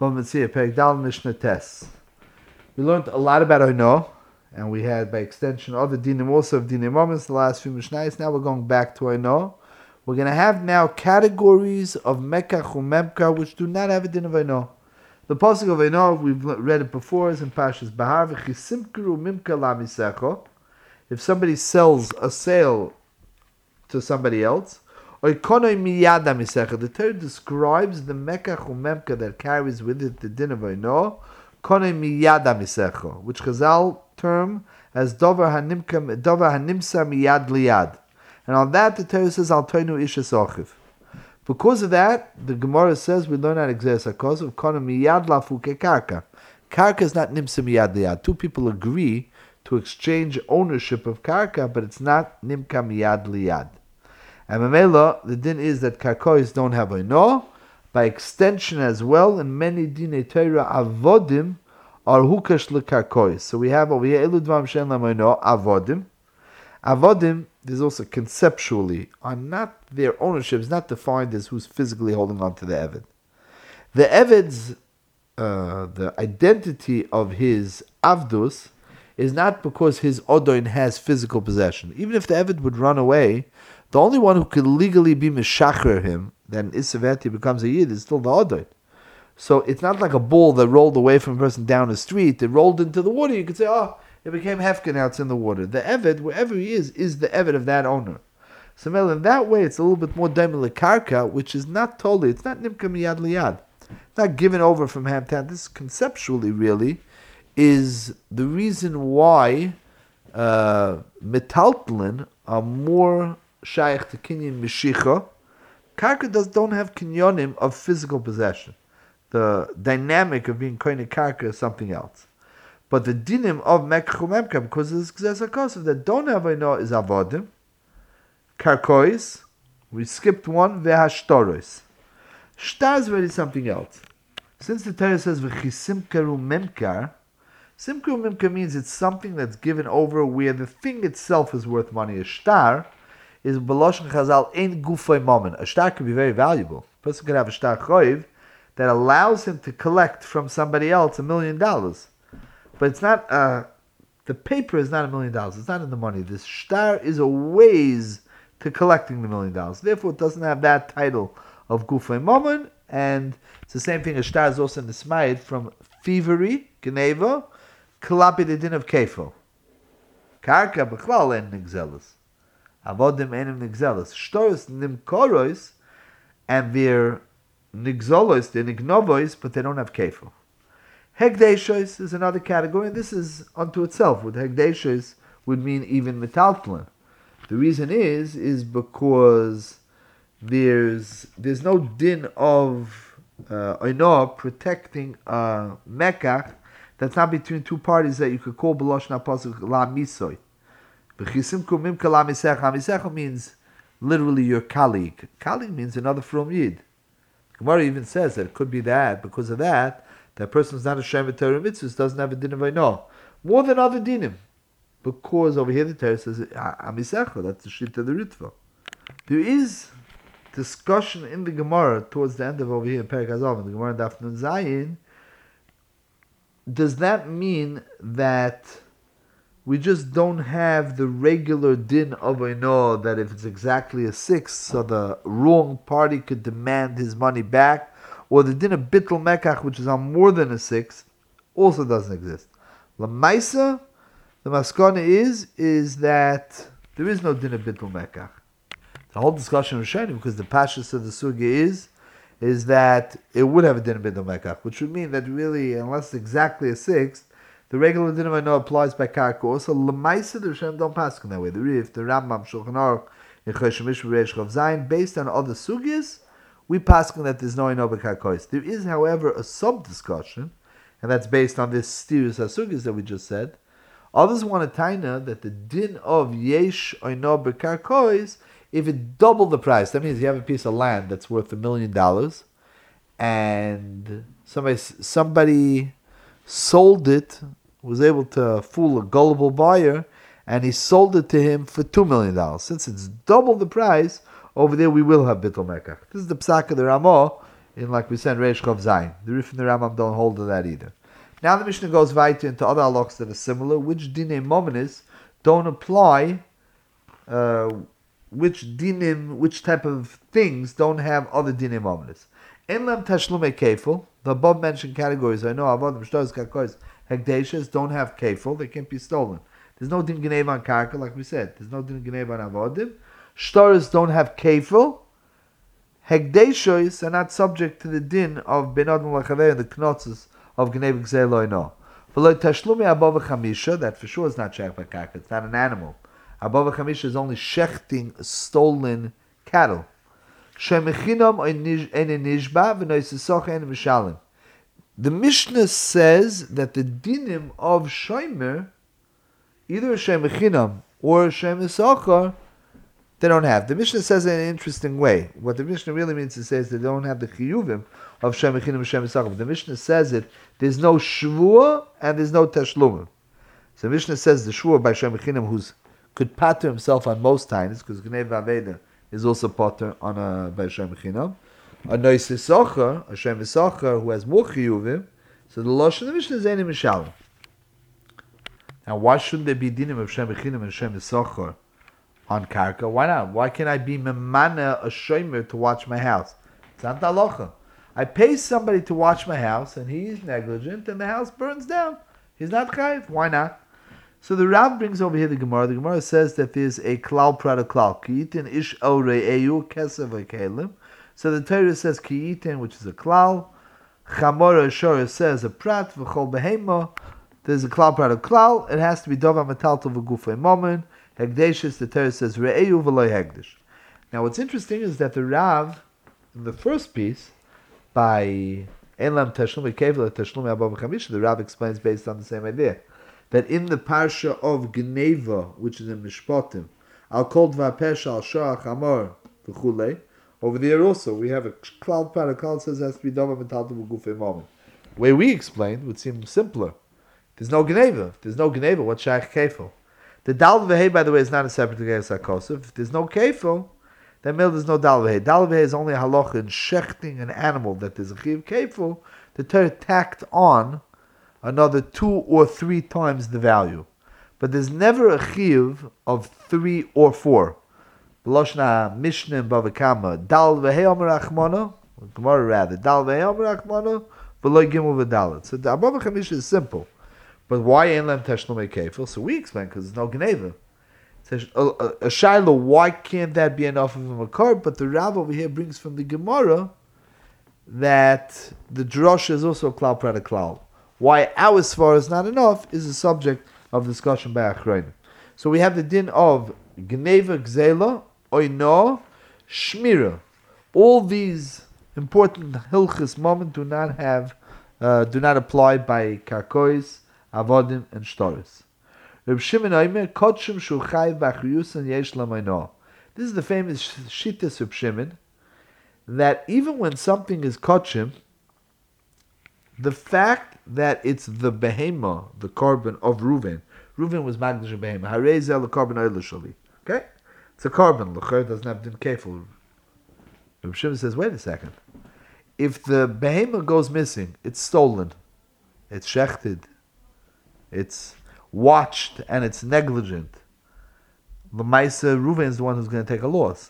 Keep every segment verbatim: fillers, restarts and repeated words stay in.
Bava Metzia, Perek Dal Mishnah Tes. We learned a lot about Oino, and we had, by extension, other dinim also of dinim moments the last few Mishnahs. Now we're going back to Oino. We're going to have now categories of Mekach Umemkar which do not have a din of Oino. The pasuk of Oino, we've read it before, is in Parshas Bahar. V'chisimkru mimka lamisecho. If somebody sells a sale to somebody else, the Torah describes the Mekach Umemka that carries with it the din of Oino, konei miyada misecho, which Chazal term as dover hanimka, dover hanimsa miyad liyad. And on that the Torah says, al toinu ishes ochiv. Because of that, the Gemara says we learn out exes hakos of konei miyad lafuke karka. Karka is not nimsa miyad liyad. Two people agree to exchange ownership of karka, but it's not nimka miyad liyad. And Mamela, the din is that karkois don't have oino. By extension as well, in many dinei Torah, avodim are hukash lekarkois. So we have over here, elu dvam shen lamoino, avodim. Avodim, there's also conceptually, are not, their ownership is not defined as who's physically holding on to the Eved. The Eved's, uh, the identity of his avdus is not because his odoin has physical possession. Even if the Eved would run away, the only one who could legally be mishacher him, then Isaveti becomes a Yid, is still the odoin. So it's not like a bull that rolled away from a person down the street, it rolled into the water, you could say, oh, it became hefker, now it's in the water. The Eved, wherever he is, is the Eved of that owner. So well, in that way, it's a little bit more daimel karka, which is not totally, it's not nimka miyad liyad. It's not given over from hand to hand. This conceptually, really, is the reason why uh, metaltlin are more shaykh to kinyan mishicha. Karka does, don't have kinyonim of physical possession. The dynamic of being koine karka is something else. But the dinim of Mekach Umemkar, because of this Gzes HaKosov that don't have Oino, is avodim, karkois, we skipped one, vehashtoros. Shtar is really something else. Since the Torah says v'chisimkaru memkar, simkaru memkar means it's something that's given over where the thing itself is worth money. A shtar is b'loshen chazal ein gufay moment. A shtar could be very valuable. A person could have a shtar choiv that allows him to collect from somebody else a million dollars. But it's not, uh, the paper is not a million dollars. It's not in the money. This shtar is a ways to collecting the million dollars. Therefore, it doesn't have that title of gufay moment. And it's the same thing. A shtar is also in the smaid from thievery, geneva, kalapi the din of kefo. Karka b'chlal en nigzelis. Avodim enim nigzelis. Shtoros nimkorois, and they're nigzolos, they're nignovois, but they don't have kefo. Hegdeshos is another category, and this is unto itself. With Hegdeshos would mean even metaltlin. The reason is, is because there's there's no din of uh, oino protecting a mekach that's not between two parties that you could call b'loshna pasuk la misoy. B'chisimku mimka la misecha. Misecha means literally your colleague. Colleague means another from Yid. Gemara even says that it could be that because of that. That person is not a Shem Torah mitzvahs, doesn't have a din of Oino. More than other dinim. Because over here the Torah says, Amisecha, that's the shit of the Ritva. There is discussion in the Gemara towards the end of over here in Perek Hazav, in the Gemara Daf Nun Zayin. Does that mean that we just don't have the regular din of Oino, that if it's exactly a sixth, so the wrong party could demand his money back? Or the din of bittul mekach, which is on more than a sixth, also doesn't exist. Lamaisa, the maskana is is that there is no din of bittul mekach. The whole discussion of Rishonim, because the pashas of the sugya is is that it would have a din of bittul mekach, which would mean that really, unless it's exactly a sixth, the regular din of Oino applies by karka. Also, lamaisa, the Rishonim don't pass in that way. The Rif, the Rambam, Shulchan Aruch, in Choshen Mishra, Reish Chav Zayin, based on other sugyas, we paskin that there's no Oino b'karkois. There is, however, a sub-discussion, and that's based on this Stirus HaSugis that we just said. Others want to taina that the din of Yesh Oino b'karkois, if it double the price, that means you have a piece of land that's worth a million dollars, and somebody somebody sold it, was able to fool a gullible buyer, and he sold it to him for two million dollars. Since it's double the price, over there we will have bittul mekach. This is the psak of the Ramah in, like we said, Reish Chav Zayin. The Rif and the Rambam don't hold to that either. Now the Mishnah goes weiter into other halachos that are similar, which dinei momenis don't apply, uh, which dinim, which type of things don't have other dinei momenis. En lam tashlume kefil, the above mentioned categories, I know avodim, shtos, kakos, hekdeshes don't have kefil, they can't be stolen. There's no din genev on karka, like we said. There's no din genev on avodim. Shtoros don't have kefil. Hekdeshes are not subject to the din of ben adam lachaver and the knotzes of genev gzei loino. V'lo tashlumi above chamisha, that for sure is not shech by karka. It's not an animal. Above chamisha is only shechting stolen cattle. Shemechinam ene nishba v'noisisoch ene mishalim. The Mishnah says that the dinim of shomer, either shemechinam or shemisachar, they don't have. The Mishnah says it in an interesting way. What the Mishnah really means to say is they don't have the chiyuvim of shemechinam and shemisachar. The Mishnah says it, there's no shvua and there's no tashlumim. So the Mishnah says the shvua by shemechinam, who's could pater himself on most times, because Gnei Vaveda is also pater on a by shemechinam. A noisisachar, a shemisachar, who has more chiyuvim, so the lashon of the Mishnah is eni mishalim. Now, why shouldn't there be dinim of shemechinam and shemisachar on karka? Why not? Why can't I be memana a shomer to watch my house? It's not halacha. I pay somebody to watch my house, and he's negligent, and the house burns down. He's not chayiv. Why not? So the Rav brings over here the Gemara. The Gemara says that there's a klal prat klal kiyitin ish orei eyu kesev v'kelim. So the Torah says kiyitin, which is a klal. Chamora Shora says a prat v'chol behema. There's a klal prat klal. It has to be dova metalto v'gufay momen. Hegdeshis, the Torah says re'eyu v'loy hegdesh. Now what's interesting is that the Rav, in the first piece, by Elam Tashlum Kevel Tashlum Abba Chamisha, the Rav explains based on the same idea, that in the parsha of Gneva, which is in Mishpatim, Al Kol Dvar Pesha Al Shach Amor v'chulei, over there also we have a cloud part. A cloud says it has to be dava metalto v'gufay moment. The way we explained would seem simpler. There's no Gneva. If there's no Gneva, what's Shach Kefil? The dal v'hei, by the way, is not a separate Geras HaKosov. If there's no kefil, then there's no dal v'hei. Dal v'hei is only a halacha in shechting an animal that there's a chiv kefil. The Torah tacked on another two or three times the value. But there's never a chiv of three or four. B'loshna Mishnah and Bava Kama, dal v'hei omer achmona, Gemara rather, dal v'hei omer achmona, v'lo gimel v'dalet. So the Abba Chamisha is simple. But why ain't lem tashlumei kefil? So we explain because there's no gneva. Says a, a, a shiloh. Why can't that be enough of a makar? But the Rav over here brings from the Gemara that the drosh is also a klal prat klal. Why our svar is not enough is a subject of discussion by Achronim. So we have the din of gneva gzela, oino, shmira. All these important hilchis moment do not have, uh, do not apply by karkois, avodim, and shtoris. Reb Shimon Omer, Kodshim shu chayv b'achriyus and yesh lamayno. This is the famous shittas Reb Shimon, that even when something is kodshim, the fact that it's the behema, the carbon of Reuven, Reuven was magdish behema, harei zeh l'carbon oila shali. Okay? It's a carbon, l'cher doesn't have din kefil. Reb Shimon says, wait a second. If the behema goes missing, it's stolen, it's shechted, it's watched, and it's negligent. The Maisa Reuven is the one who's going to take a loss.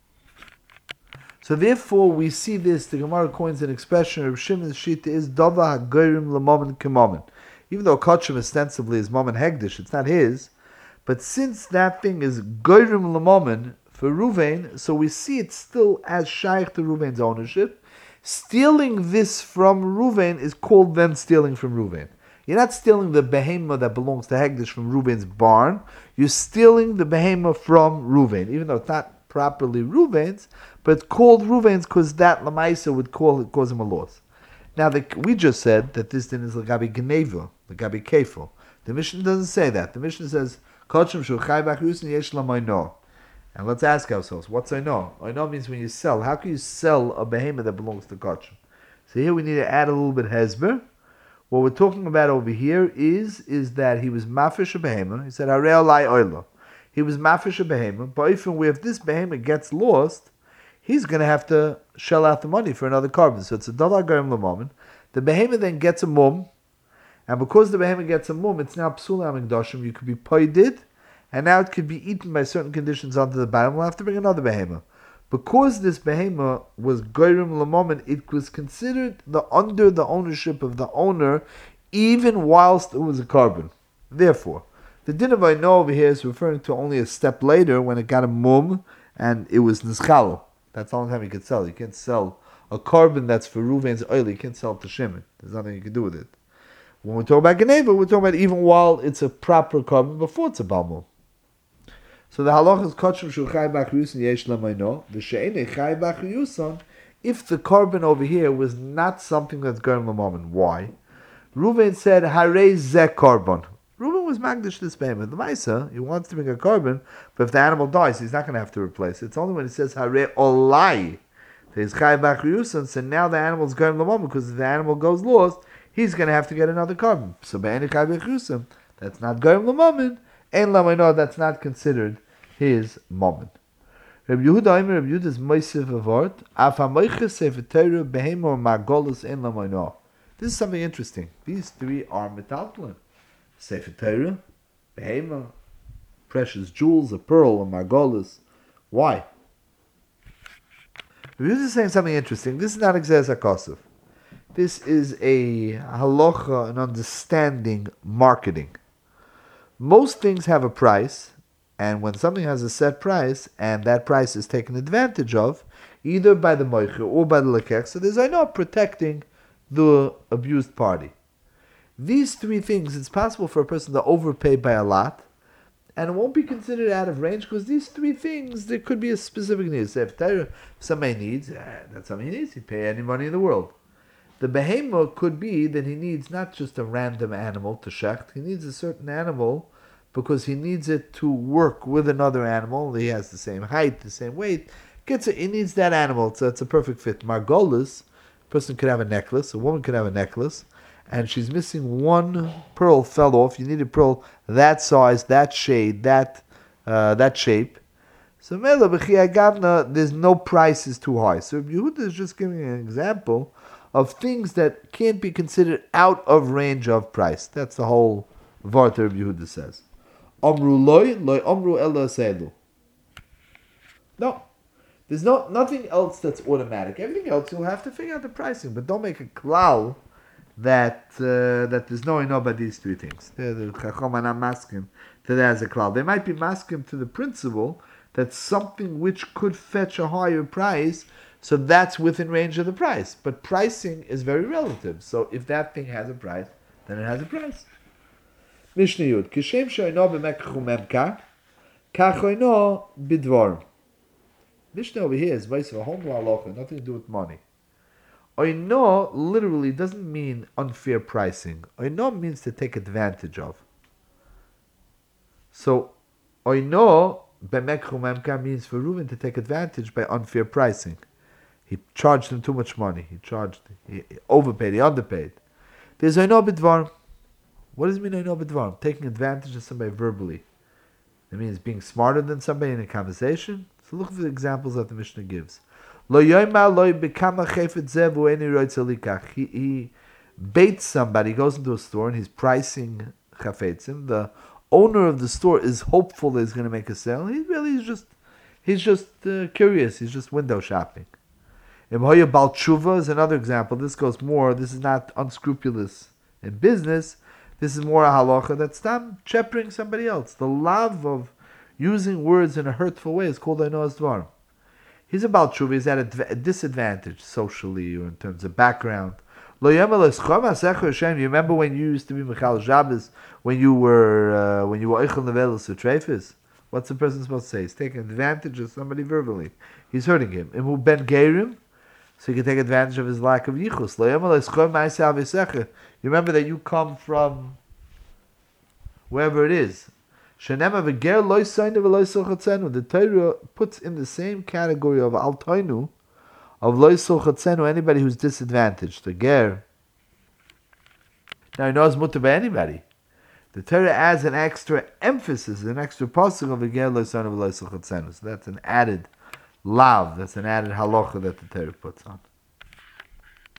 So therefore, we see this. The Gemara coins an expression. Reb Shimon's shita is dava hagorim lemomen kemomen. Even though kachim ostensibly is momen hegdish, it's not his. But since that thing is gorim lemomen for Reuven, so we see it still as shaykh to Reuven's ownership. Stealing this from Reuven is called then stealing from Reuven. You're not stealing the behema that belongs to Hegdish from Reuven's barn. You're stealing the behema from Reuven, even though it's not properly Reuven's, but it's called Reuven's because that Lamaisa would call it, cause him a loss. Now, the, we just said that this din is Lagabi Gneva, Lagabi Kefil. The Mishnah doesn't say that. The Mishnah says, Kodshim shu chai b'achriyus and yesh lamayno. And let's ask ourselves, what's Oino? Oino means when you sell. How can you sell a behema that belongs to Kodshim? So here we need to add a little bit of hezber. What we're talking about over here is, is that he was mafish a behema. He said, Harei olai oila. He was mafish a behema, but if, if this behema gets lost, he's going to have to shell out the money for another carbon. So it's a davar garim l'momen. The behemoth then gets a mum, and because the behemoth gets a mum, it's now psula amigdashim. You could be paidid, and now it could be eaten by certain conditions onto the bottom. We'll have to bring another behemoth. Because this behemoth was garim l'momen, it was considered the under the ownership of the owner, even whilst it was a carbon. Therefore, the din of Aino over here is referring to only a step later when it got a mum and it was nischalo. That's the only time you can sell. You can't sell a carbon that's for Ruvain's oil. You can't sell it to Shimon. There's nothing you can do with it. When we talk about Geneva, we're talking about even while it's a proper carbon before it's a balmum. So the halach is kachim shu chai b'achriyuson yesh l'mayno. The she'enei chai b'achriyuson, if the carbon over here was not something that's going l'momen. Why? Ruvain said, harei zeh carbon. Reuben was magdish this behemoth. The Maisa, he wants to bring a carbon, but if the animal dies, he's not going to have to replace it. It's only when he says Hare Olai, he's Chai Bachriusan, so now the animal's going to the moment, because if the animal goes lost, he's going to have to get another carbon. So Be'eni Chai Bachriusan, that's not going to the moment, and Lamaino, that's not considered his moment. Rabbi Yehuda Aimer, Rabbi Yehuda's Moisiv Avort, Af HaMoiches Sefer Torah Behemo Margolus en Lamaino. This is something interesting. These three are metaltalin. Sefer Torah, Behema, precious jewels, a pearl, a margolis. Why? We're just saying something interesting. This is not Exez HaKosov. This is a halacha, an understanding, marketing. Most things have a price, and when something has a set price, and that price is taken advantage of, either by the moicher or by the lekech, so there's I know protecting the abused party. These three things, it's possible for a person to overpay by a lot, and it won't be considered out of range, because these three things, there could be a specific need. So if somebody needs, eh, that's something he needs, he'd pay any money in the world. The behemoth could be that he needs not just a random animal to shecht, he needs a certain animal because he needs it to work with another animal. He has the same height, the same weight. Gets it, he needs that animal, so it's a perfect fit. Margolis, a person could have a necklace, a woman could have a necklace, and she's missing one pearl fell off. You need a pearl that size, that shade, that uh, that shape. So Mela B'chiyah Gavna, there's no price is too high. So Yehuda is just giving an example of things that can't be considered out of range of price. That's the whole Varta Yehuda says. Amru loy, loy amru ella seilu. No. There's no nothing else that's automatic. Everything else you'll have to figure out the pricing, but don't make a klal that uh, that there's no enough about these three things. The Chacham are not masking to that as a klal. They might be masking to the principle that something which could fetch a higher price, so that's within range of the price. But pricing is very relative. So if that thing has a price, then it has a price. Mishnah Yud. Kishem she'oino b'mekchu memka, kach oino b'dvorim. Mishnah over here is based on a home law, nothing to do with money. Oino literally doesn't mean unfair pricing. Oino means to take advantage of. So, oino b'mekchu memka means for Reuven to take advantage by unfair pricing. He charged him too much money. He charged, he overpaid, he underpaid. There's oino b'dvarim. What does it mean oino b'dvarim? Taking advantage of somebody verbally. It means being smarter than somebody in a conversation. So look at the examples that the Mishnah gives. Lo yoyma lo bekama chefet zevu eni roitz alikach. He he baits somebody. He goes into a store and he's pricing chafetzim. The owner of the store is hopeful that he's going to make a sale. He really is just he's just uh, curious. He's just window shopping. Imhoya bal tshuva is another example. This goes more. This is not unscrupulous in business. This is more a halacha that's stop cheppering somebody else. The love of using words in a hurtful way is called Eino Dvarim. He's about tshuva. He's at a disadvantage socially or in terms of background. You remember when you used to be Michal Shabbos, when you were uh, when you were Eichel Nevelis or Treifis? What's the person supposed to say? He's taking advantage of somebody verbally. He's hurting him. Imu ben Gerim, so you can take advantage of his lack of yichus. You remember that you come from wherever it is. The Torah puts in the same category of altoinu, of loisol chatzenu, anybody who's disadvantaged. The ger. Now he knows mutter by anybody. The Torah adds an extra emphasis, an extra pasuk of the ger loisol of loisol chatzenu. So that's an added Lav, that's an added halacha that the Torah puts on.